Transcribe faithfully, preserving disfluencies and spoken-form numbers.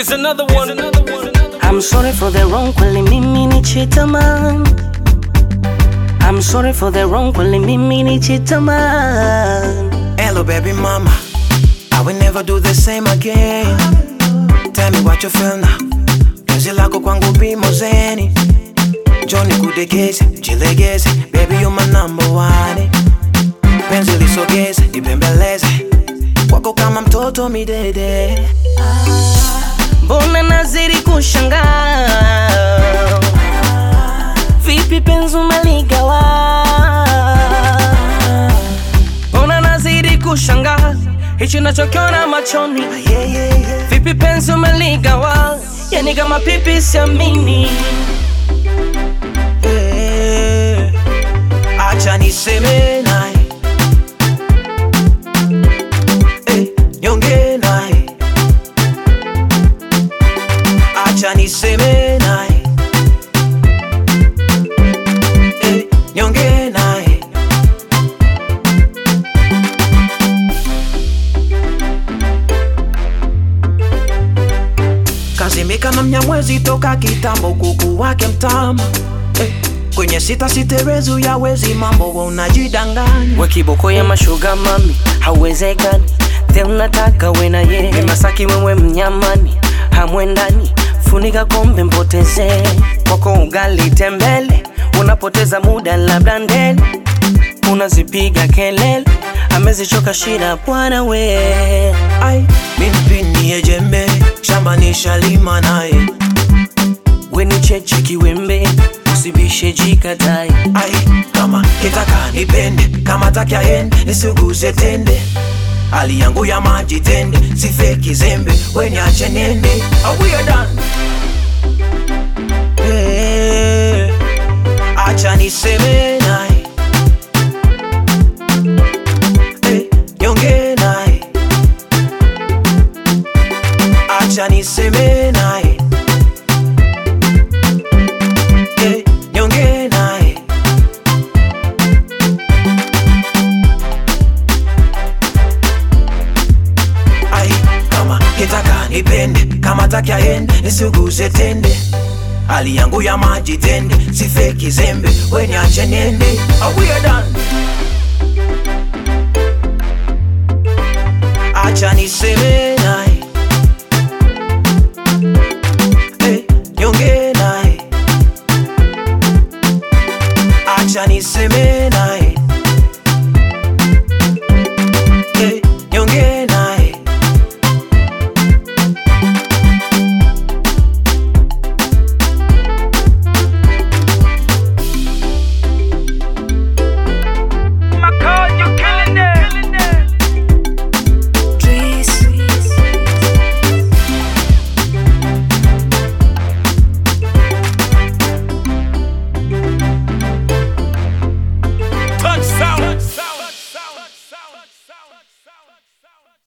Here's another one. I'm sorry for the wrong, kweli mimi ni cheater man. I'm sorry for the wrong, kweli mimi ni cheater man. Hello baby mama, I will never do the same again. Tell me what you feel now. Penzi lako kwangu bimo zeni. Johnny kudekeze, jilegeze. Baby you my number one. Penzi lisogeze, ibembeleze. Wako kama mtoto midede. Mbona nazidi kushangaa, vipi penzi umeligawa? Mbona nazidi kushangaa, hichi nachokiona machoni. Vipi penzi umeligawa, yani kama pipi siamini. Hey, acha niseme nae, hey, nyonge nae. Acha niseme nae, hey, nyonge nae. Kazimika na mnyamwezi toka kitambo, kuku wake mtama. Hey, kwenye sita siterezu ya wezi mambo wa unajidanganya. We kiboko ya mashuga mami, hawezekani. Te unataka we na ye, ni Masaki wewe mnyamani. Hamwendani, funika kombe mpoteze. Kwako ugali tembele, unapoteza muda labda ndele. Unazipiga kelele, amezichoka shida bwana we. Ai, mimi ni jembe, shamba ni shalima nae. We ni cheche kiwembe, usibishe jikatai. Ai, kama kitaka nipende, kama takia ende, nisiguze tende. Hali yangu ya maji tende, sifeki zembe, we niache nende. Are we done? Hey, acha niseme nae, hey, nyonge nae. Acha niseme nae, hey, nyonge nae. Ai, kama kitaka nipende, kama takia ende, nisiguze tende. Hali yangu ya maji tende, sifeki zembe, we niache nende. Are we done? Acha niseme